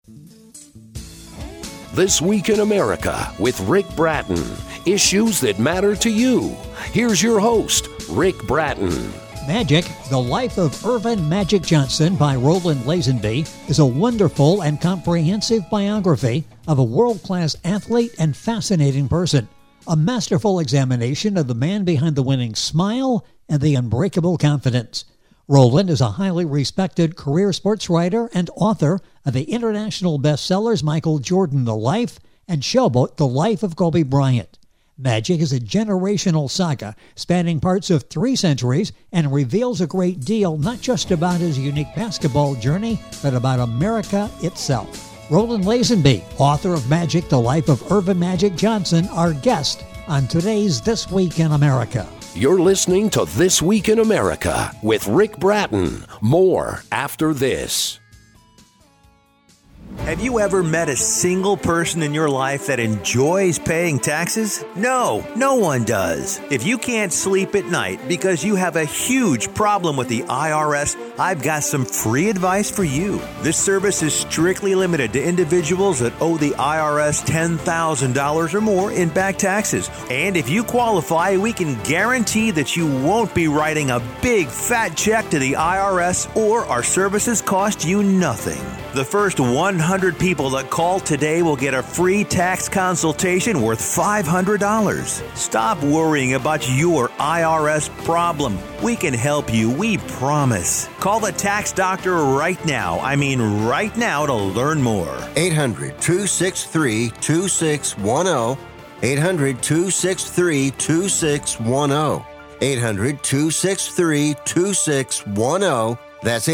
This Week in America with Rick Bratton. Issues that matter to you. Here's your host, Rick Bratton. Magic, The Life of Earvin Magic Johnson by Roland Lazenby is a wonderful and comprehensive biography of a world-class athlete and fascinating person. A masterful examination of the man behind the winning smile and the unbreakable confidence. Roland is a highly respected career sports writer and author of the international bestsellers Michael Jordan, The Life, and Showboat, The Life of Kobe Bryant. Magic is a generational saga spanning parts of 3 centuries and reveals a great deal not just about his unique basketball journey, but about America itself. Roland Lazenby, author of Magic, The Life of Earvin Magic Johnson, our guest on today's This Week in America. You're listening to This Week in America with Rick Bratton. More after this. Have you ever met a single person in your life that enjoys paying taxes? No, no one does. If you can't sleep at night because you have a huge problem with the IRS, I've got some free advice for you. This service is strictly limited to individuals that owe the IRS $10,000 or more in back taxes. And if you qualify, we can guarantee that you won't be writing a big fat check to the IRS, or our services cost you nothing. The first 100 people that call today will get a free tax consultation worth $500. Stop worrying about your IRS problem. We can help you, we promise. Call the tax doctor right now. I mean right now, to learn more. 800-263-2610. 800-263-2610. 800-263-2610. That's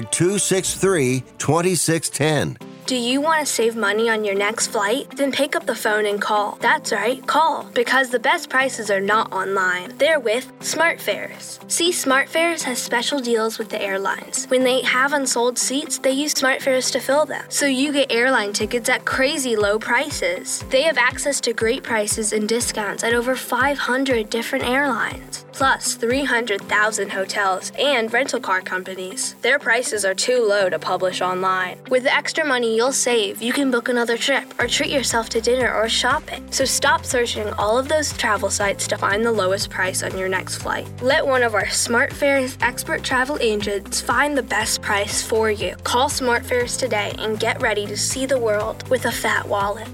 800-263-2610. Do you want to save money on your next flight? Then pick up the phone and call. That's right, call. Because the best prices are not online. They're with SmartFares. See, SmartFares has special deals with the airlines. When they have unsold seats, they use SmartFares to fill them. So you get airline tickets at crazy low prices. They have access to great prices and discounts at over 500 different airlines. Plus 300,000 hotels and rental car companies. Their prices are too low to publish online. With the extra money you'll save, you can book another trip or treat yourself to dinner or shopping. So stop searching all of those travel sites to find the lowest price on your next flight. Let one of our SmartFares expert travel agents find the best price for you. Call SmartFares today and get ready to see the world with a fat wallet.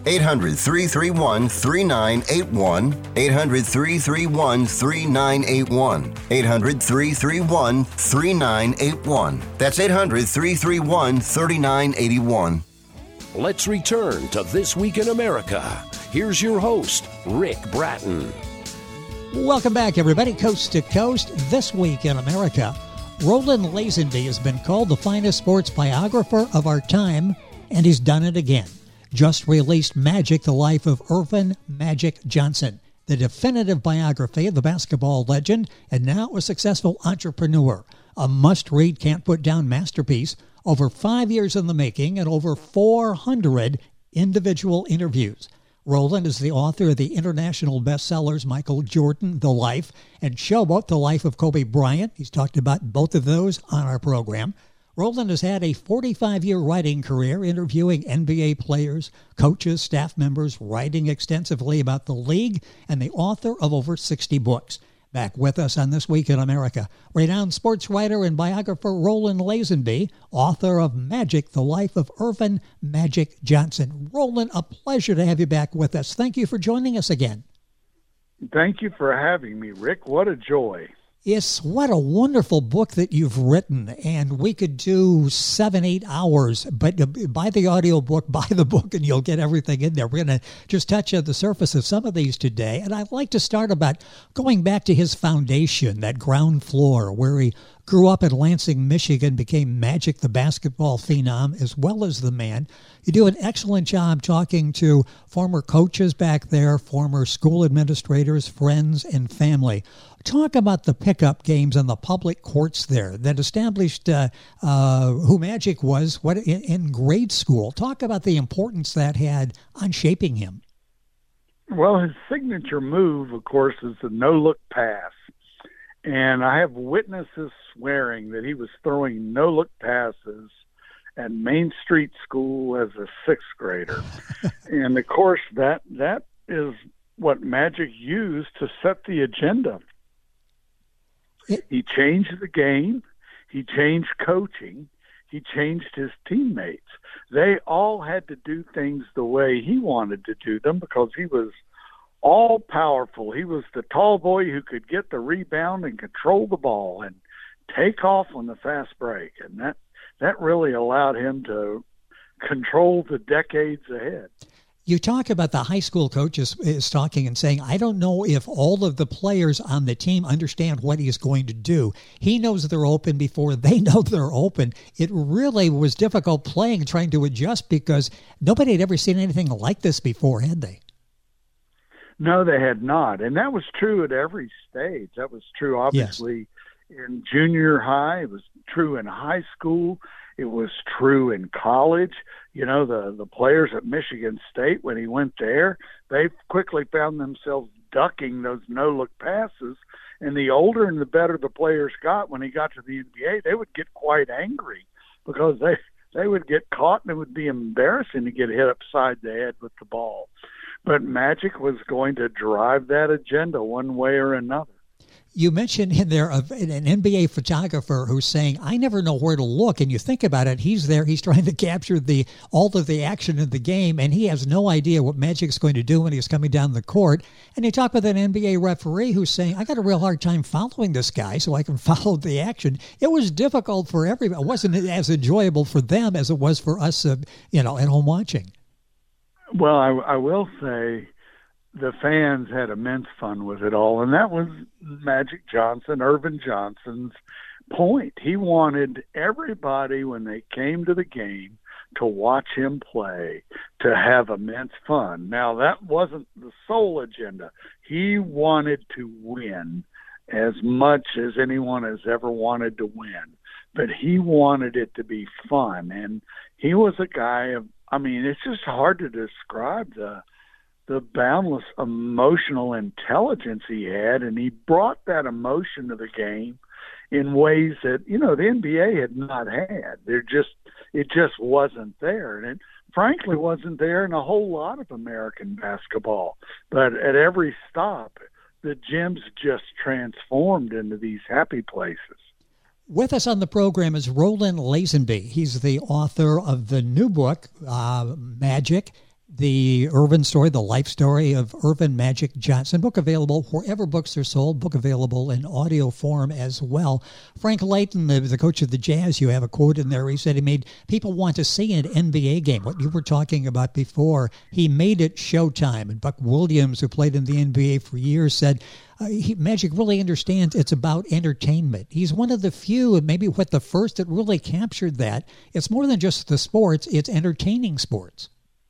800-331-3981. 800-331-3981. 800-331-3981. That's 800-331-3981. Let's return to This Week in America. Here's your host, Rick Bratton. Welcome back, everybody, coast to coast. This Week in America. Roland Lazenby has been called the finest sports biographer of our time, and he's done it again. Just released Magic, The Life of Earvin Magic Johnson, the definitive biography of the basketball legend and now a successful entrepreneur. A must-read, can't-put-down masterpiece, over 5 years in the making and over 400 individual interviews. Roland is the author of the international bestsellers Michael Jordan, The Life, and Showboat, The Life of Kobe Bryant. He's talked about both of those on our program. Roland has had a 45-year writing career interviewing NBA players, coaches, staff members, writing extensively about the league, and the author of over 60 books. Back with us on This Week in America, renowned sports writer and biographer Roland Lazenby, author of Magic, The Life of Earvin Magic Johnson. Roland, a pleasure to have you back with us. Thank you for joining us again. Thank you for having me, Rick. What a joy. Yes, what a wonderful book that you've written, and we could do 7-8 hours, but buy the audio book, buy the book, and you'll get everything in there. We're going to just touch on the surface of some of these today, and I'd like to start about going back to his foundation, that ground floor, where he grew up in Lansing, Michigan, became Magic the basketball phenom as well as the man. You do an excellent job talking to former coaches back there, former school administrators, friends, and family. Talk about the pickup games and the public courts there that established who Magic was in grade school. Talk about the importance that had on shaping him. Well, his signature move, of course, is the no-look pass. And I have witnesses swearing that he was throwing no-look passes at Main Street School as a sixth grader. And, of course, that is what Magic used to set the agenda. He changed the game. He changed coaching. He changed his teammates. They all had to do things the way he wanted to do them because he was all powerful. He was the tall boy who could get the rebound and control the ball and take off on the fast break. And that really allowed him to control the decades ahead. You talk about the high school coaches is talking and saying, I don't know if all of the players on the team understand what he's going to do. He knows they're open before they know they're open. It really was difficult playing, trying to adjust because nobody had ever seen anything like this before, had they? No, they had not. And that was true at every stage. That was true, obviously, in junior high. It was true in high school. It was true in college. You know, the players at Michigan State, when he went there, they quickly found themselves ducking those no-look passes. And the older and the better the players got, when he got to the NBA, they would get quite angry because they would get caught and it would be embarrassing to get hit upside the head with the ball. But Magic was going to drive that agenda one way or another. You mentioned in there an NBA photographer who's saying, I never know where to look. And you think about it, he's there, he's trying to capture all of the action in the game, and he has no idea what Magic's going to do when he's coming down the court. And you talk with an NBA referee who's saying, I got a real hard time following this guy so I can follow the action. It was difficult for everybody. It wasn't as enjoyable for them as it was for us, at home watching. Well, I will say the fans had immense fun with it all, and that was Magic Johnson, Irvin Johnson's point. He wanted everybody, when they came to the game, to watch him play, to have immense fun. Now, that wasn't the sole agenda. He wanted to win as much as anyone has ever wanted to win, but he wanted it to be fun, and he was a guy of, it's just hard to describe the boundless emotional intelligence he had, and he brought that emotion to the game in ways that, the NBA had not had. It just wasn't there, and it frankly wasn't there in a whole lot of American basketball. But at every stop, the gyms just transformed into these happy places. With us on the program is Roland Lazenby. He's the author of the new book, Magic, the Irvin story, the life story of Irvin Magic Johnson. Book available wherever books are sold. Book available in audio form as well. Frank Layton, the coach of the Jazz, you have a quote in there. He said he made people want to see an NBA game. What you were talking about before, he made it showtime. And Buck Williams, who played in the NBA for years, said Magic really understands it's about entertainment. He's one of the few, and maybe the first that really captured that. It's more than just the sports, it's entertaining sports.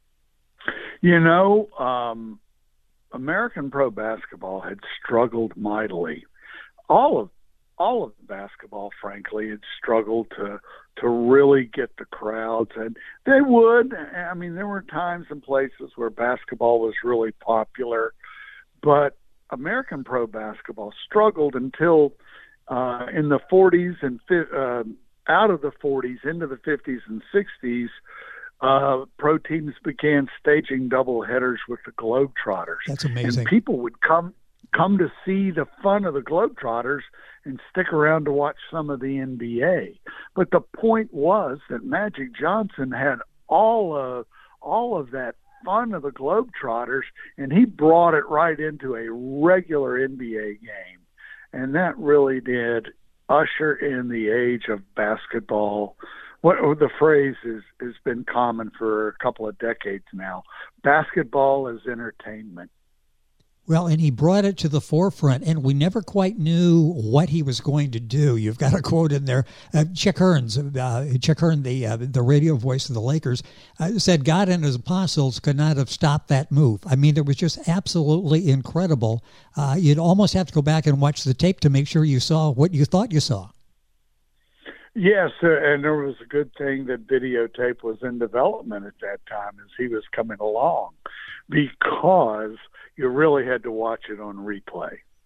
American pro basketball had struggled mightily. All of basketball, frankly, had struggled to really get the crowds, and they would. There were times and places where basketball was really popular, but American pro basketball struggled until in the 40s and out of the 40s into the 50s and 60s. Pro teams began staging doubleheaders with the Globetrotters. That's amazing. And people would come to see the fun of the Globetrotters and stick around to watch some of the NBA. But the point was that Magic Johnson had all of that fun of the Globetrotters, and he brought it right into a regular NBA game. And that really did usher in the age of basketball. The phrase has been common for a couple of decades now. Basketball is entertainment. Well, and he brought it to the forefront, and we never quite knew what he was going to do. You've got a quote in there. Chick Hearn, the radio voice of the Lakers, said God and his apostles could not have stopped that move. It was just absolutely incredible. You'd almost have to go back and watch the tape to make sure you saw what you thought you saw. Yes, and there was a good thing that videotape was in development at that time as he was coming along, because you really had to watch it on replay.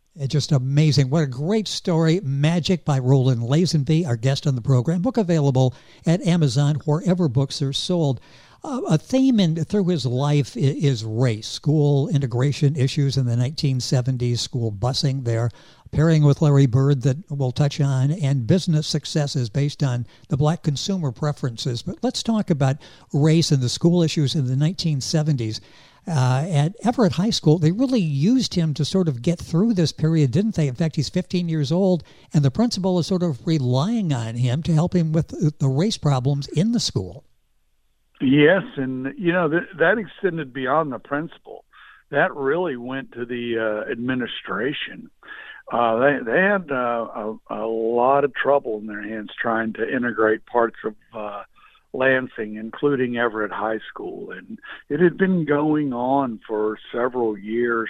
It's just amazing. What a great story. Magic by Roland Lazenby, our guest on the program. Book available at Amazon, wherever books are sold. A theme through his life is race, school integration issues in the 1970s, school busing there, pairing with Larry Bird that we'll touch on, and business successes based on the black consumer preferences. But let's talk about race and the school issues in the 1970s. At Everett High School, they really used him to sort of get through this period, didn't they? In fact, he's 15 years old, and the principal is sort of relying on him to help him with the race problems in the school. Yes, and, that extended beyond the principal. That really went to the administration. They had a lot of trouble in their hands trying to integrate parts of Lansing, including Everett High School, and it had been going on for several years.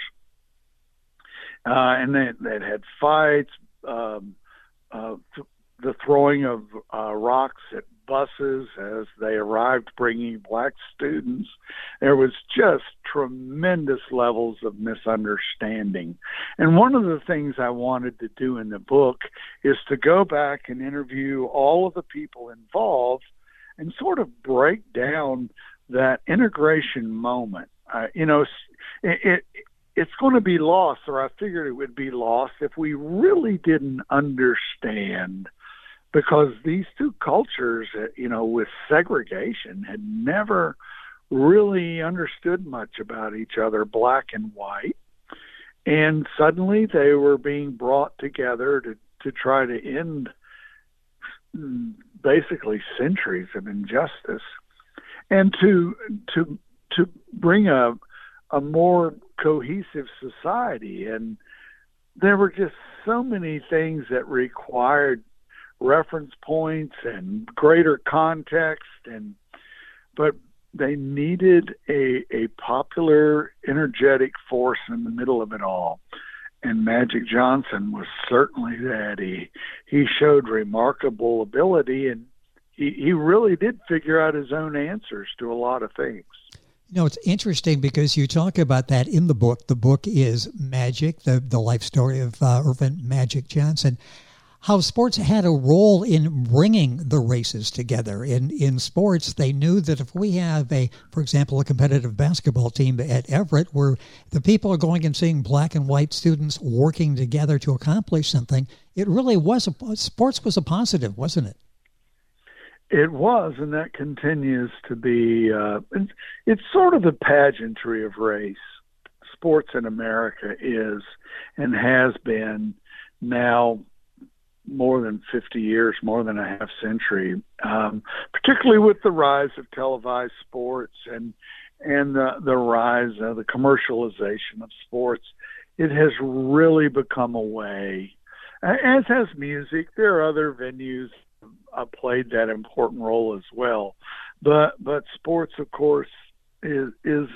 And they'd had fights, the throwing of rocks at buses as they arrived bringing black students. There was just tremendous levels of misunderstanding. And one of the things I wanted to do in the book is to go back and interview all of the people involved and sort of break down that integration moment. It's going to be lost, or I figured it would be lost, if we really didn't understand, because these two cultures, with segregation, had never really understood much about each other, black and white. And suddenly they were being brought together to try to end basically centuries of injustice, and to bring a more cohesive society. And there were just so many things that required reference points and greater context, but they needed a popular, energetic force in the middle of it all. And Magic Johnson was certainly that. He showed remarkable ability, and he really did figure out his own answers to a lot of things. It's interesting because you talk about that in the book. The book is Magic, the life story of Earvin Magic Johnson. How sports had a role in bringing the races together. In sports, they knew that if we have, for example, a competitive basketball team at Everett where the people are going and seeing black and white students working together to accomplish something, it really was, sports was a positive, wasn't it? It was, and that continues to be, it's sort of the pageantry of race. Sports in America is and has been now more than 50 years, more than a half century, particularly with the rise of televised sports and the rise of the commercialization of sports. It has really become a way, as has music. There are other venues played that important role as well, but sports, of course, isn't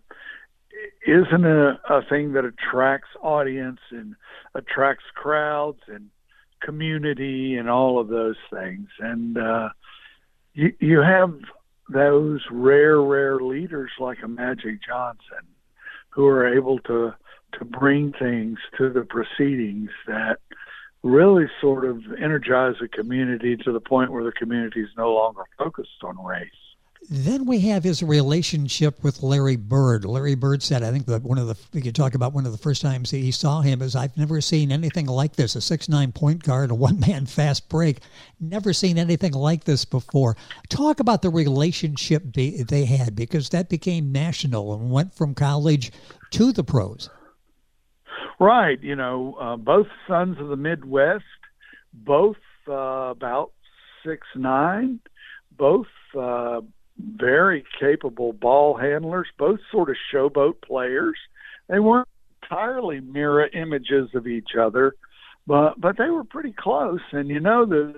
a thing that attracts audience and attracts crowds and community and all of those things. And you have those rare leaders like a Magic Johnson who are able to bring things to the proceedings that really sort of energize a community to the point where the community is no longer focused on race. Then we have his relationship with Larry Bird. Larry Bird said, I think that you talk about one of the first times he saw him is, I've never seen anything like this, a 6'9" point guard, a one-man fast break. Never seen anything like this before. Talk about the relationship they had, because that became national and went from college to the pros. Right. Both sons of the Midwest, both about 6'9", both very capable ball handlers, both sort of showboat players. They weren't entirely mirror images of each other, but they were pretty close. And there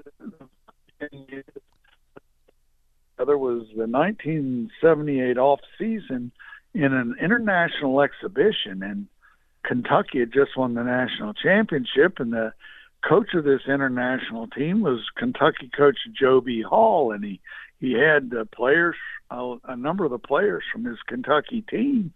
was the 1978 off season in an international exhibition, and Kentucky had just won the national championship, and the coach of this international team was Kentucky coach Joe B. Hall, and he had players, a number of the players from his Kentucky team,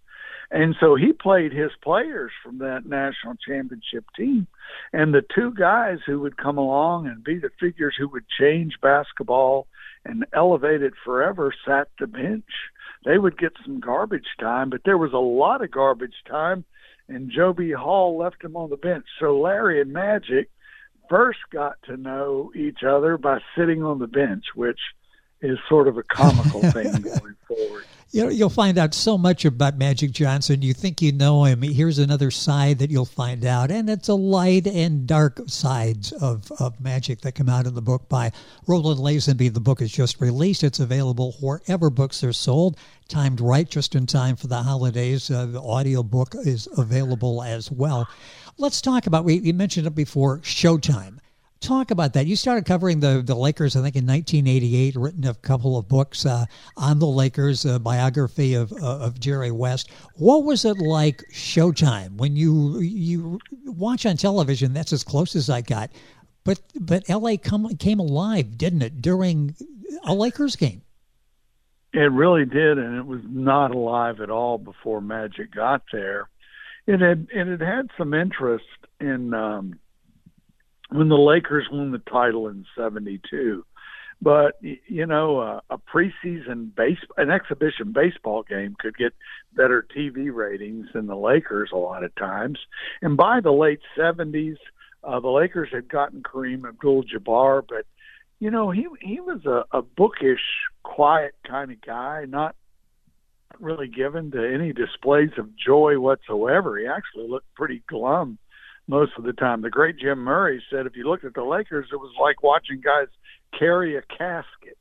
And so he played his players from that national championship team. And the two guys who would come along and be the figures who would change basketball and elevate it forever sat the bench. They would get some garbage time, but there was a lot of garbage time, and Joe B. Hall left him on the bench. So Larry and Magic first got to know each other by sitting on the bench, which is sort of a comical thing going forward. You'll find out so much about Magic Johnson. You think you know him. Here's another side that you'll find out. And it's a light and dark sides of Magic that come out in the book by Roland Lazenby. The book is just released. It's available wherever books are sold. Timed right, just in time for the holidays. The audio book is available as well. Let's talk about, we mentioned it before, Showtime. Talk about that. You started covering the Lakers, I think, in 1988, written a couple of books on the Lakers, a biography of Jerry West. What was it like, Showtime? When you watch on television, that's as close as I got. But L.A. came alive, didn't it, during a Lakers game? It really did, and it was not alive at all before Magic got there. It had some interest in when the Lakers won the title in '72. But, a preseason an exhibition baseball game could get better TV ratings than the Lakers a lot of times. And by the late 70s, the Lakers had gotten Kareem Abdul-Jabbar, but, he was a bookish, quiet kind of guy, not really given to any displays of joy whatsoever. He actually looked pretty glum most of the time. The great Jim Murray said if you looked at the Lakers, it was like watching guys carry a casket.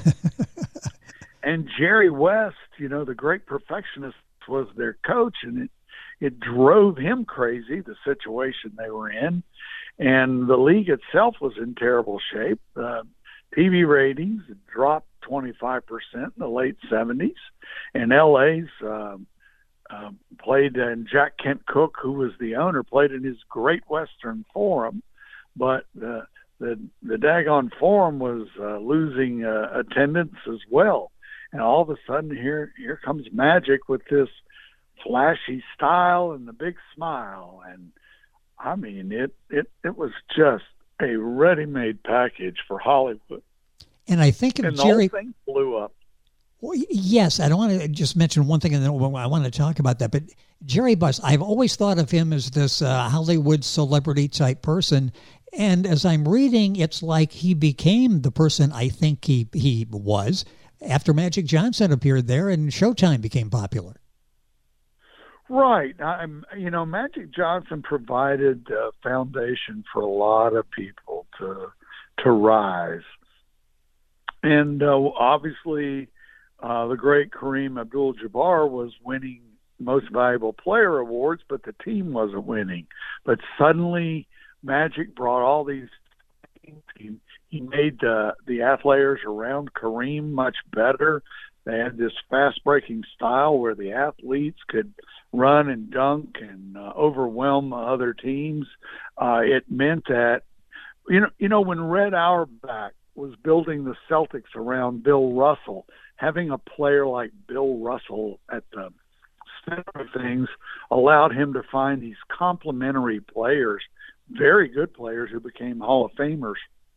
And Jerry West, the great perfectionist, was their coach, and it drove him crazy, the situation they were in. And the league itself was in terrible shape. TV ratings had dropped 25% in the late 70s, and LA's played, and Jack Kent Cooke, who was the owner, played in his Great Western Forum, but the daggone Forum was losing attendance as well. And all of a sudden, here comes Magic with this flashy style and the big smile, and I mean, it was just a ready-made package for Hollywood. And I think of and Jerry, the whole thing blew up. Well, yes, I don't want to just mention one thing, and then I want to talk about that. But Jerry Buss, I've always thought of him as this Hollywood celebrity type person. And as I'm reading, it's like he became the person I think he was after Magic Johnson appeared there and Showtime became popular. Right. Magic Johnson provided a foundation for a lot of people to rise. And obviously, the great Kareem Abdul-Jabbar was winning Most Valuable Player awards, but the team wasn't winning. But suddenly, Magic brought all these things. He made the athletes around Kareem much better. They had this fast-breaking style where the athletes could run and dunk and overwhelm other teams. It meant that, when Red Auerbach was building the Celtics around Bill Russell, having a player like Bill Russell at the center of things allowed him to find these complementary players, very good players who became Hall of Famers.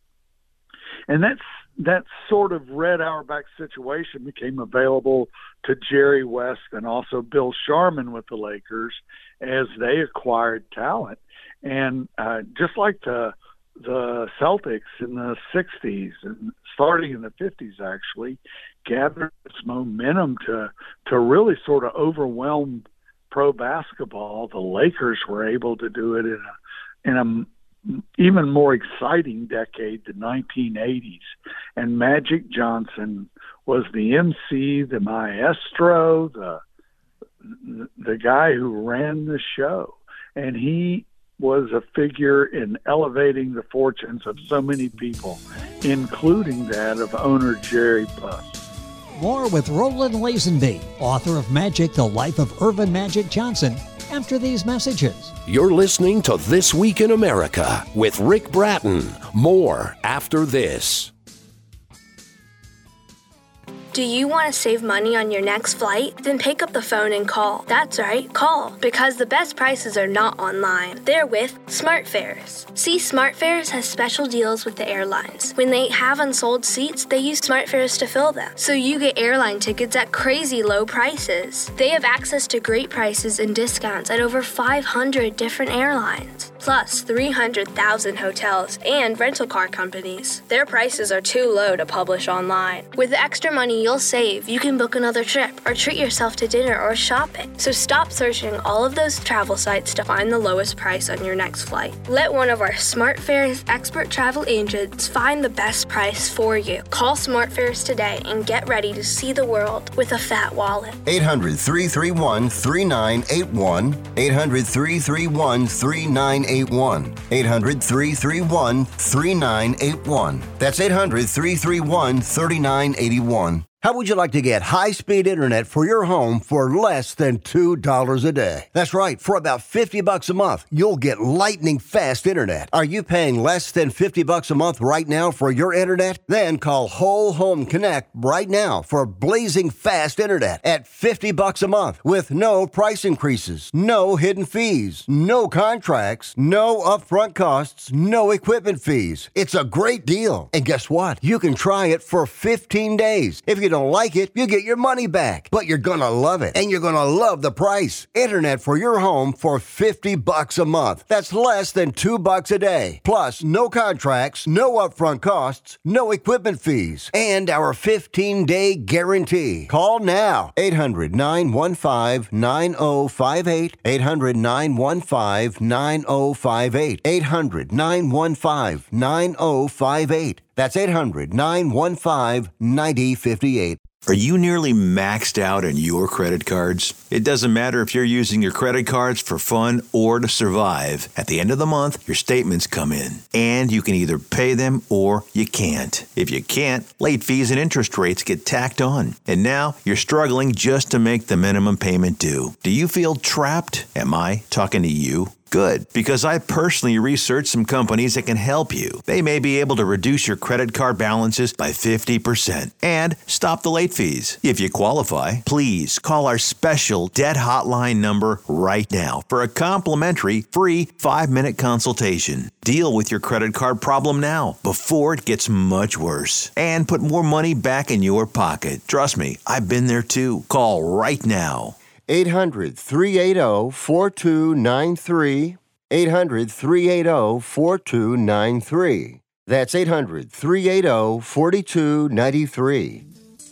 And that sort of Red Auerbach situation became available to Jerry West and also Bill Sharman with the Lakers as they acquired talent. And just like the Celtics in the 60s and starting in the 50s actually gathered this momentum to really sort of overwhelm pro basketball, the Lakers were able to do it in a even more exciting decade, the 1980s. And Magic Johnson was the MC, the maestro, the guy who ran the show. And he was a figure in elevating the fortunes of so many people, including that of owner Jerry Buss. More with Roland Lazenby, author of Magic, The Life of Earvin Magic Johnson, after these messages. You're listening to This Week in America with Rick Bratton. More after this. Do you want to save money on your next flight? Then pick up the phone and call. That's right, call. Because the best prices are not online. They're with SmartFares. See, SmartFares has special deals with the airlines. When they have unsold seats, they use SmartFares to fill them. So you get airline tickets at crazy low prices. They have access to great prices and discounts at over 500 different airlines. Plus 300,000 hotels and rental car companies. Their prices are too low to publish online. With the extra money you'll save, you can book another trip or treat yourself to dinner or shopping. So stop searching all of those travel sites to find the lowest price on your next flight. Let one of our SmartFares expert travel agents find the best price for you. Call SmartFares today and get ready to see the world with a fat wallet. 800-331-3981. 800-331-3981. 800-331-3981. That's 800-331-3981. How would you like to get high-speed internet for your home for less than $2 a day? That's right. For about $50 a month, you'll get lightning fast internet. Are you paying less than $50 a month right now for your internet? Then call Whole Home Connect right now for blazing fast internet at $50 a month with no price increases, no hidden fees, no contracts, no upfront costs, no equipment fees. It's a great deal. And guess what? You can try it for 15 days. If you don't like it, you get your money back. But you're gonna love it, and you're gonna love the price. Internet for your home for $50 a month. That's less than $2 a day. Plus, no contracts, no upfront costs, no equipment fees, and our 15-day guarantee. Call now. 800-915-9058. 800-915-9058. 800-915-9058. That's 800-915-9058. Are you nearly maxed out on your credit cards? It doesn't matter if you're using your credit cards for fun or to survive. At the end of the month, your statements come in, and you can either pay them or you can't. If you can't, late fees and interest rates get tacked on. And now you're struggling just to make the minimum payment due. Do you feel trapped? Am I talking to you? Good, because I personally researched some companies that can help you. They may be able to reduce your credit card balances by 50% and stop the late fees. If you qualify, please call our special debt hotline number right now for a complimentary free 5-minute consultation. Deal with your credit card problem now before it gets much worse and put more money back in your pocket. Trust me, I've been there too. Call right now. 800-380-4293. 800-380-4293. That's 800-380-4293.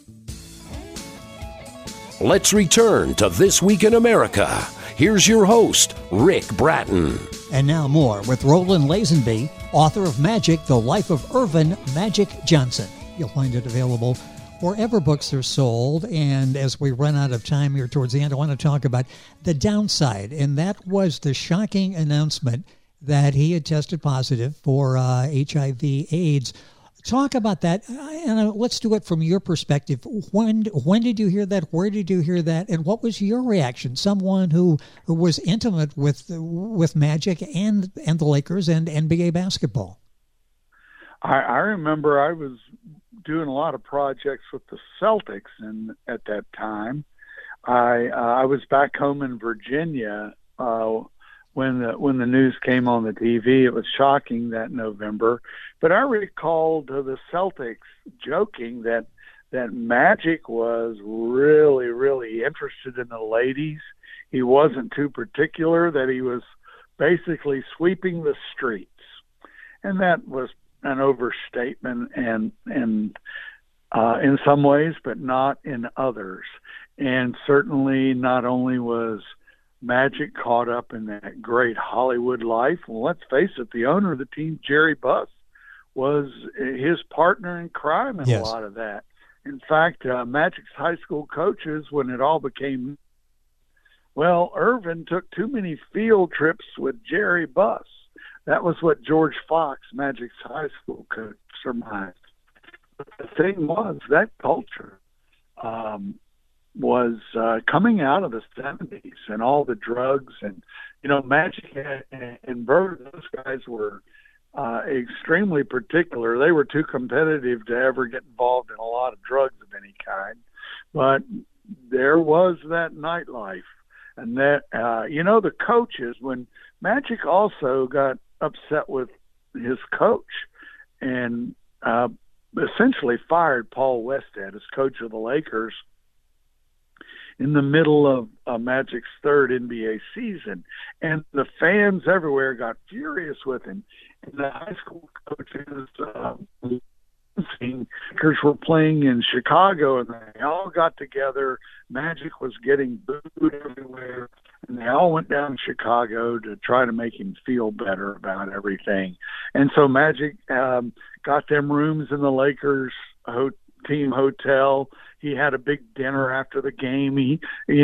Let's return to This Week in America. Here's your host, Rick Bratton. And now more with Roland Lazenby, author of Magic, The Life of Irvin Magic Johnson. You'll find it available wherever books are sold. And as we run out of time here towards the end, I want to talk about the downside. And that was the shocking announcement that he had tested positive for HIV/AIDS. Talk about that, and let's do it from your perspective. When did you hear that? Where did you hear that? And what was your reaction? Someone who was intimate with Magic and the Lakers and NBA basketball. I remember I was doing a lot of projects with the Celtics, and at that time, I was back home in Virginia when the news came on the TV. It was shocking that November, but I recalled the Celtics joking that Magic was really, really interested in the ladies. He wasn't too particular, that he was basically sweeping the streets, and that was an overstatement, and in some ways, but not in others. And certainly, not only was Magic caught up in that great Hollywood life. Well, let's face it, the owner of the team, Jerry Buss, was his partner in crime in a lot of that. In fact, Magic's high school coaches, when it all became, well, Irvin took too many field trips with Jerry Buss. That was what George Fox, Magic's high school coach, surmised. But the thing was, that culture was coming out of the 70s and all the drugs. And, Magic and Bird, those guys were extremely particular. They were too competitive to ever get involved in a lot of drugs of any kind. But there was that nightlife. And that, the coaches, when Magic also got upset with his coach and essentially fired Paul Westhead as coach of the Lakers in the middle of Magic's third NBA season. And the fans everywhere got furious with him. And the high school coaches were playing in Chicago, and they all got together. Magic was getting booed everywhere, and they all went down to Chicago to try to make him feel better about everything. And so Magic got them rooms in the Lakers team hotel. He had a big dinner after the game. He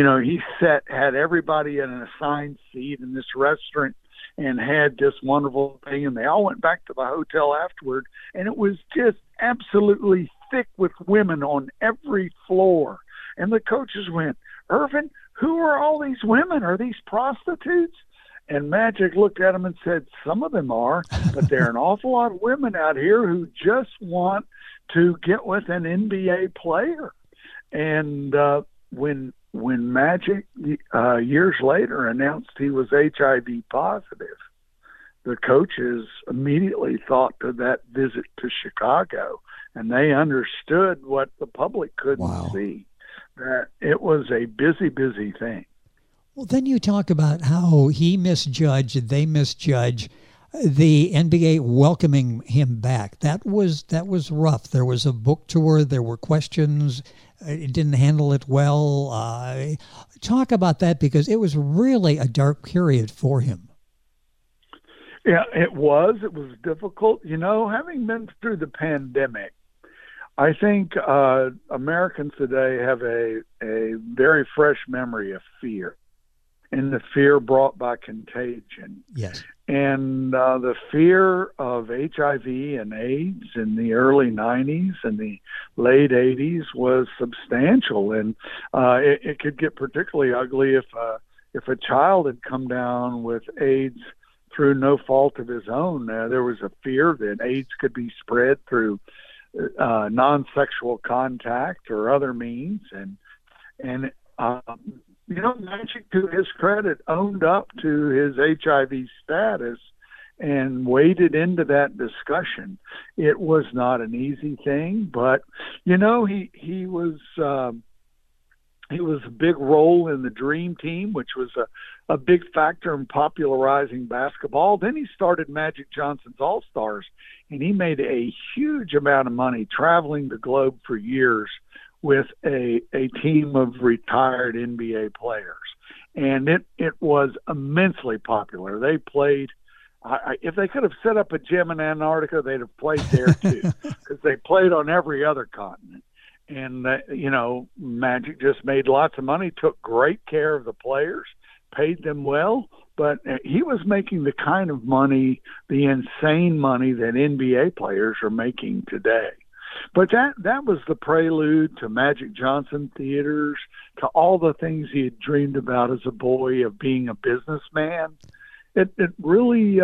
had everybody in an assigned seat in this restaurant and had this wonderful thing, and they all went back to the hotel afterward, and it was just absolutely thick with women on every floor. And the coaches went, "Earvin, who are all these women? Are these prostitutes?" And Magic looked at them and said, "Some of them are, but there are an awful lot of women out here who just want to get with an NBA player." And when Magic years later announced he was HIV positive, the coaches immediately thought of that visit to Chicago, and they understood what the public couldn't see, that it was a busy, busy thing. Well, then you talk about how he misjudged, they misjudged the NBA welcoming him back. That was rough. There was a book tour. There were questions. It didn't handle it well. Talk about that, because it was really a dark period for him. Yeah, it was. It was difficult. Having been through the pandemic, I think Americans today have a very fresh memory of fear, and the fear brought by contagion. Yes. And the fear of HIV and AIDS in the early 90s and the late 80s was substantial. And it could get particularly ugly if a child had come down with AIDS through no fault of his own. There was a fear that AIDS could be spread through non-sexual contact or other means. And Magic, to his credit, owned up to his HIV status and waded into that discussion. It was not an easy thing, but he was a big role in the Dream Team, which was a big factor in popularizing basketball. Then he started Magic Johnson's All-Stars, and he made a huge amount of money traveling the globe for years with a team of retired NBA players. And it was immensely popular. They played, if they could have set up a gym in Antarctica, they'd have played there too, because they played on every other continent. And, Magic just made lots of money, took great care of the players, paid them well, but he was making the kind of money, the insane money that NBA players are making today. But that was the prelude to Magic Johnson Theaters, to all the things he had dreamed about as a boy of being a businessman. It really,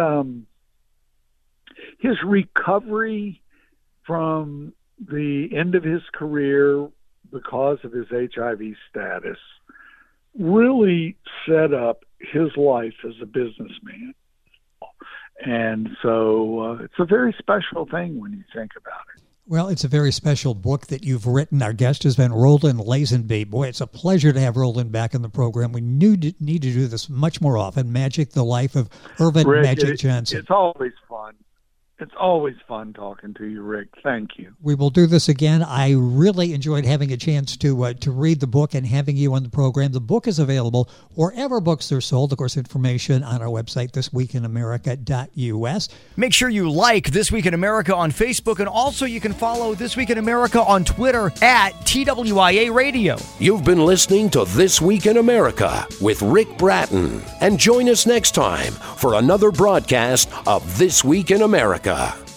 his recovery from the end of his career because of his HIV status really set up his life as a businessman. And so it's a very special thing when you think about it. Well, it's a very special book that you've written. Our guest has been Roland Lazenby. Boy, it's a pleasure to have Roland back in the program. We need to do this much more often. Magic, the life of Earvin Magic Johnson. It's always fun. It's always fun talking to you, Rick. Thank you. We will do this again. I really enjoyed having a chance to read the book and having you on the program. The book is available wherever books are sold. Of course, information on our website, thisweekinamerica.us. Make sure you like This Week in America on Facebook, and also you can follow This Week in America on Twitter at TWIA Radio. You've been listening to This Week in America with Rick Bratton. And join us next time for another broadcast of This Week in America.